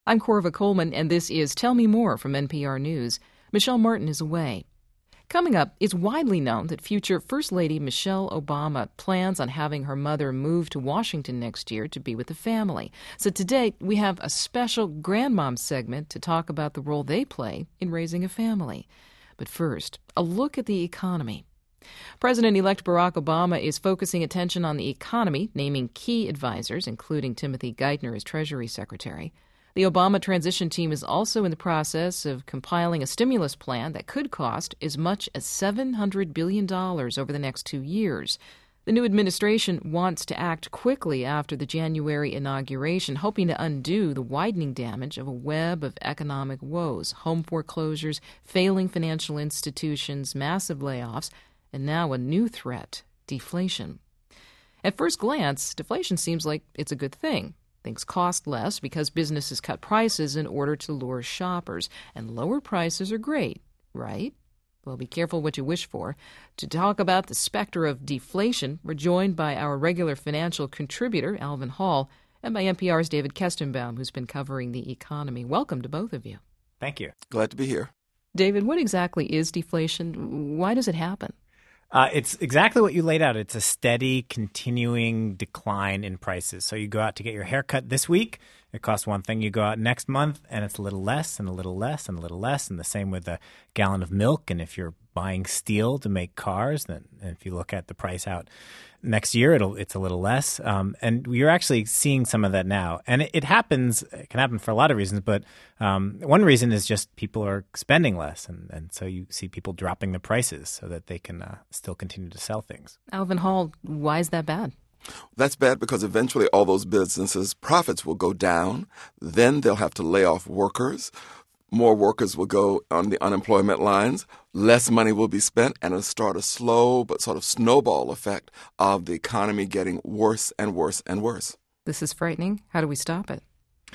I'm Corva Coleman, and this is Tell Me More from NPR News. Michelle Martin is away. Coming up, it's widely known that future First Lady Michelle Obama plans on having her mother move to Washington next year to be with the family. So today, we have a special Grandmom segment to talk about the role they play in raising a family. But first, a look at the economy. President-elect Barack Obama is focusing attention on the economy, naming key advisors, including Timothy Geithner as Treasury Secretary. The Obama transition team is also in the process of compiling a stimulus plan that could cost as much as $700 billion over the next 2 years. The new administration wants to act quickly after the January inauguration, hoping to undo the widening damage of a web of economic woes: home foreclosures, failing financial institutions, massive layoffs, and now a new threat, deflation. At first glance, deflation seems like it's a good thing. Things cost less because businesses cut prices in order to lure shoppers, and lower prices are great, right? Well, be careful what you wish for. To talk about the specter of deflation, we're joined by our regular financial contributor, Alvin Hall, and by NPR's David Kestenbaum, who's been covering the economy. Welcome to both of you. Thank you. Glad to be here. David, what exactly is deflation? Why does it happen? It's exactly what you laid out. It's a steady, continuing decline in prices. So you go out to get your hair cut this week, it costs one thing. You go out next month, and it's a little less and a little less and a little less. And the same with a gallon of milk. And if you're buying steel to make cars, then if you look at the price out next year, it's a little less. And you're actually seeing some of that now. And it happens. It can happen for a lot of reasons. But one reason is just people are spending less. And so you see people dropping the prices so that they can still continue to sell things. Alvin Hall, why is that bad? That's bad because eventually all those businesses' profits will go down. Then they'll have to lay off workers. More workers will go on the unemployment lines. Less money will be spent, and it'll start a slow but sort of snowball effect of the economy getting worse and worse and worse. This is frightening. How do we stop it?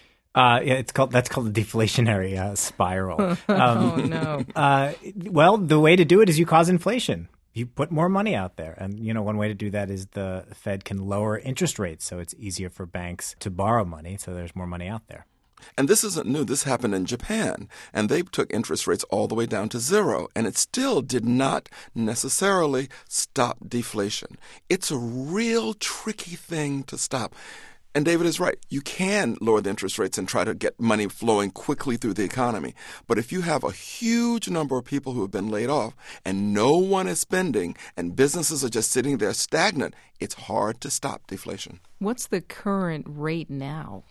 That's called a deflationary spiral. Oh, no. Well, the way to do it is you cause inflation. You put more money out there. And, one way to do that is the Fed can lower interest rates, so it's easier for banks to borrow money, so there's more money out there. And this isn't new. This happened in Japan, and they took interest rates all the way down to zero, and it still did not necessarily stop deflation. It's a real tricky thing to stop. And David is right. You can lower the interest rates and try to get money flowing quickly through the economy. But if you have a huge number of people who have been laid off and no one is spending and businesses are just sitting there stagnant, it's hard to stop deflation. What's the current rate now?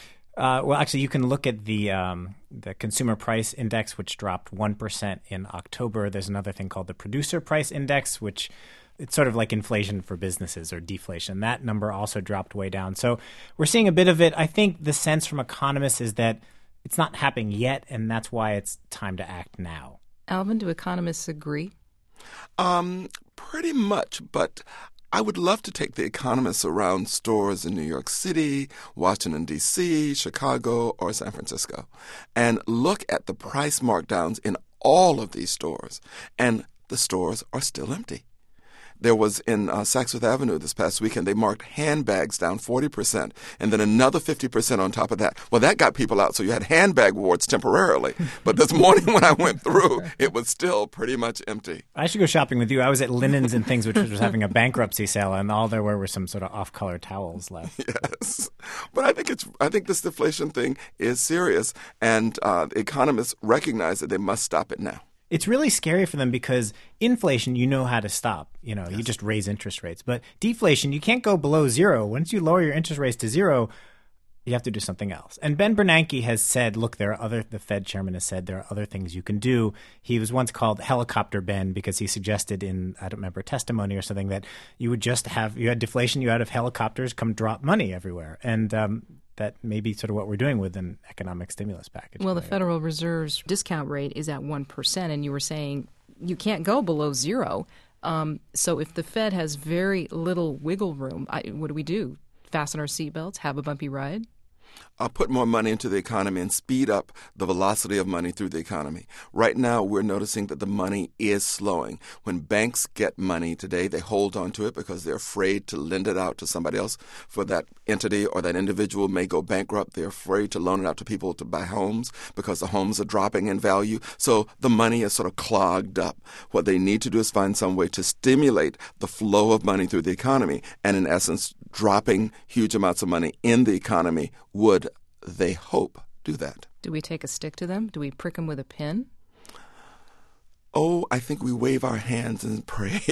Well, actually, you can look at the Consumer Price Index, which dropped 1% in October. There's another thing called the Producer Price Index, which it's sort of like inflation for businesses or deflation. That number also dropped way down. So we're seeing a bit of it. I think the sense from economists is that it's not happening yet, and that's why it's time to act now. Alvin, do economists agree? Pretty much, but I would love to take the economists around stores in New York City, Washington, D.C., Chicago, or San Francisco, and look at the price markdowns in all of these stores, and the stores are still empty. There was in Saks Fifth Avenue this past weekend, they marked handbags down 40% and then another 50% on top of that. Well, that got people out, so you had handbag wars temporarily. But this morning when I went through, it was still pretty much empty. I should go shopping with you. I was at Linens and Things, which was having a bankruptcy sale, and all there were some sort of off-color towels left. Yes. But I think this deflation thing is serious, and economists recognize that they must stop it now. It's really scary for them because inflation, you know how to stop. You Yes. just raise interest rates. But deflation, you can't go below zero. Once you lower your interest rates to zero, you have to do something else. And Ben Bernanke has said, look, the Fed chairman has said there are other things you can do. He was once called Helicopter Ben because he suggested in, I don't remember, testimony or something that you had deflation, you had helicopters come drop money everywhere. And that may be sort of what we're doing with an economic stimulus package. Well, the Federal Reserve's discount rate is at 1%, and you were saying you can't go below zero. So if the Fed has very little wiggle room, what do we do? Fasten our seatbelts, have a bumpy ride? put more money into the economy and speed up the velocity of money through the economy. Right now, we're noticing that the money is slowing. When banks get money today, they hold on to it because they're afraid to lend it out to somebody else. For that entity or that individual may go bankrupt. They're afraid to loan it out to people to buy homes because the homes are dropping in value. So the money is sort of clogged up. What they need to do is find some way to stimulate the flow of money through the economy. And in essence, dropping huge amounts of money in the economy would, they hope, do that. Do we take a stick to them? Do we prick them with a pin? Oh, I think we wave our hands and pray.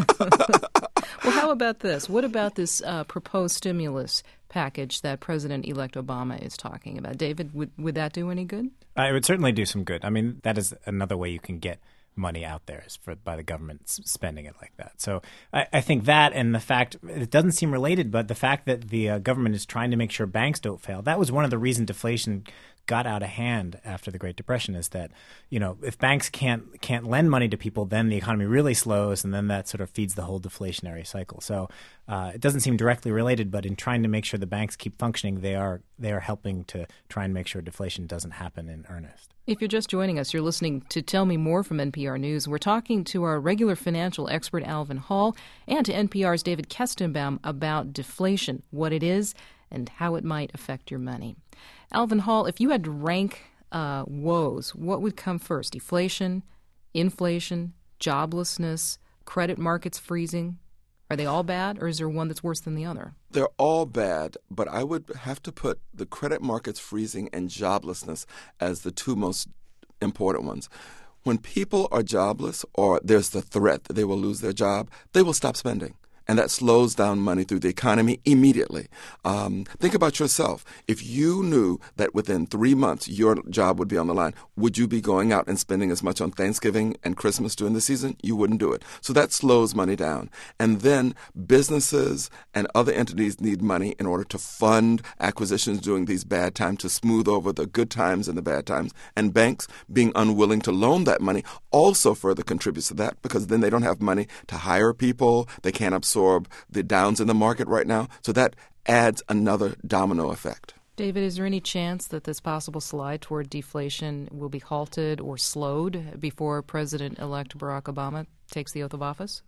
Well, how about this? What about this proposed stimulus package that President-elect Obama is talking about? David, would that do any good? It would certainly do some good. I mean, that is another way you can get money out there is by the government spending it like that. So I think that, and the fact, it doesn't seem related, but the fact that the government is trying to make sure banks don't fail, that was one of the reasons deflation got out of hand after the Great Depression, is that, you know, if banks can't lend money to people, then the economy really slows, and then that sort of feeds the whole deflationary cycle. So it doesn't seem directly related, but in trying to make sure the banks keep functioning, they are helping to try and make sure deflation doesn't happen in earnest. If you're just joining us, you're listening to Tell Me More from NPR News. We're talking to our regular financial expert, Alvin Hall, and to NPR's David Kestenbaum about deflation, what it is, and how it might affect your money. Alvin Hall, if you had to rank woes, what would come first? Deflation, inflation, joblessness, credit markets freezing? Are they all bad, or is there one that's worse than the other? They're all bad, but I would have to put the credit markets freezing and joblessness as the two most important ones. When people are jobless, or there's the threat that they will lose their job, they will stop spending. And that slows down money through the economy immediately. Think about yourself. If you knew that within 3 months your job would be on the line, would you be going out and spending as much on Thanksgiving and Christmas during the season? You wouldn't do it. So that slows money down. And then businesses and other entities need money in order to fund acquisitions during these bad times, to smooth over the good times and the bad times. And banks being unwilling to loan that money also further contributes to that, because then they don't have money to hire people. They can't absorb the downs in the market right now. So that adds another domino effect. David, is there any chance that this possible slide toward deflation will be halted or slowed before President-elect Barack Obama takes the oath of office?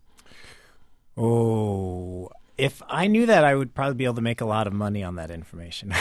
Oh, if I knew that, I would probably be able to make a lot of money on that information.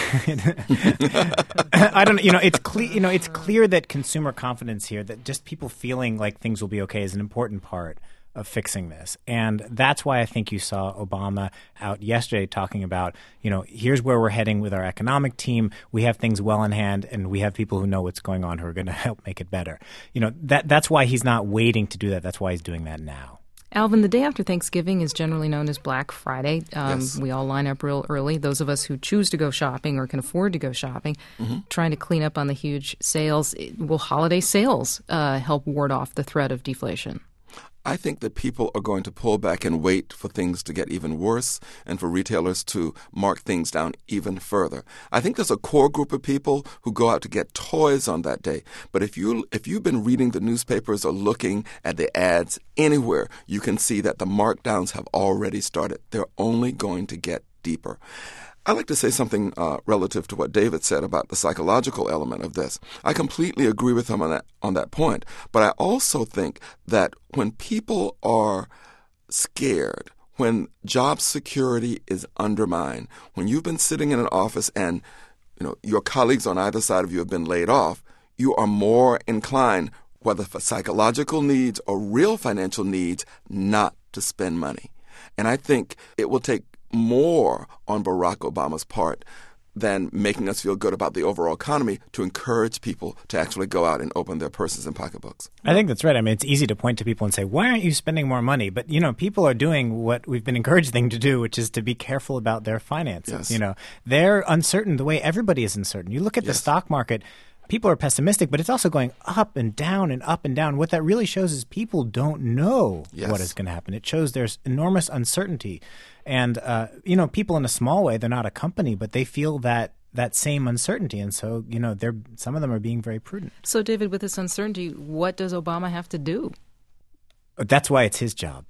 I don't know. It's clear. It's clear that consumer confidence here, that just people feeling like things will be okay, is an important part of fixing this. And that's why I think you saw Obama out yesterday talking about, here's where we're heading with our economic team. We have things well in hand, and we have people who know what's going on who are going to help make it better. That's why he's not waiting to do that. That's why he's doing that now. Alvin, the day after Thanksgiving is generally known as Black Friday. Yes. We all line up real early. Those of us who choose to go shopping or can afford to go shopping, trying to clean up on the huge sales. Will holiday sales help ward off the threat of deflation? I think that people are going to pull back and wait for things to get even worse and for retailers to mark things down even further. I think there's a core group of people who go out to get toys on that day. But if you've been reading the newspapers or looking at the ads anywhere, you can see that the markdowns have already started. They're only going to get deeper. I'd like to say something relative to what David said about the psychological element of this. I completely agree with him on that point, but I also think that when people are scared, when job security is undermined, when you've been sitting in an office and your colleagues on either side of you have been laid off, you are more inclined, whether for psychological needs or real financial needs, not to spend money. And I think it will take more on Barack Obama's part than making us feel good about the overall economy to encourage people to actually go out and open their purses and pocketbooks. I think that's right. I mean, it's easy to point to people and say, why aren't you spending more money? But, people are doing what we've been encouraging them to do, which is to be careful about their finances. Yes. They're uncertain the way everybody is uncertain. You look at the stock market. People are pessimistic, but it's also going up and down and up and down. What that really shows is people don't know what is going to happen. It shows there's enormous uncertainty. And, people in a small way, they're not a company, but they feel that same uncertainty. And so, some of them are being very prudent. So, David, with this uncertainty, what does Obama have to do? That's why it's his job.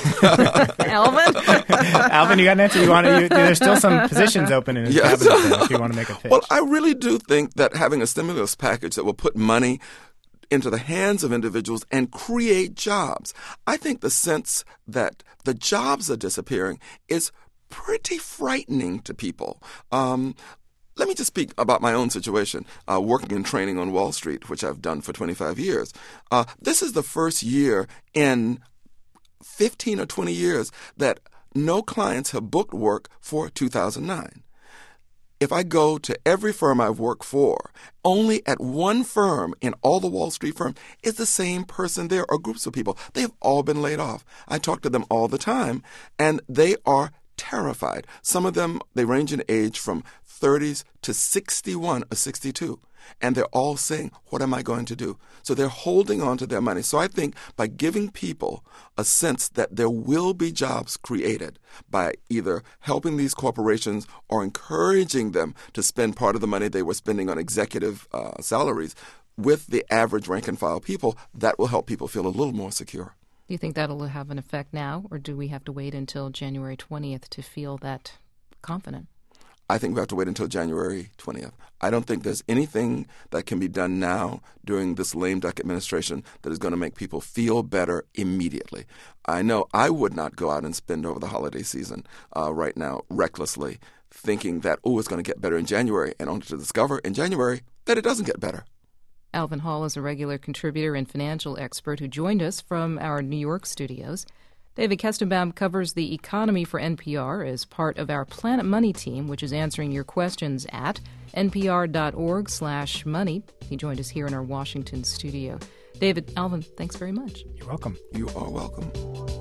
Alvin? Alvin, you got an answer? There's still some positions open in his cabinet if you want to make a pitch. Well, I really do think that having a stimulus package that will put money into the hands of individuals and create jobs, I think the sense that the jobs are disappearing is pretty frightening to people. Let me just speak about my own situation, working and training on Wall Street, which I've done for 25 years. This is the first year in 15 or 20 years that no clients have booked work for 2009. If I go to every firm I've worked for, only at one firm in all the Wall Street firms is the same person there or groups of people. They've all been laid off. I talk to them all the time, and they are terrified. Some of them, they range in age from 30s to 61 or 62. And they're all saying, what am I going to do? So they're holding on to their money. So I think by giving people a sense that there will be jobs created by either helping these corporations or encouraging them to spend part of the money they were spending on executive salaries with the average rank and file people, that will help people feel a little more secure. Do you think that'll have an effect now, or do we have to wait until January 20th to feel that confident? I think we have to wait until January 20th. I don't think there's anything that can be done now during this lame duck administration that is going to make people feel better immediately. I know I would not go out and spend over the holiday season right now recklessly, thinking that, it's going to get better in January, and only to discover in January that it doesn't get better. Alvin Hall is a regular contributor and financial expert who joined us from our New York studios. David Kestenbaum covers the economy for NPR as part of our Planet Money team, which is answering your questions at npr.org/money. He joined us here in our Washington studio. David, Alvin, thanks very much. You're welcome. You are welcome.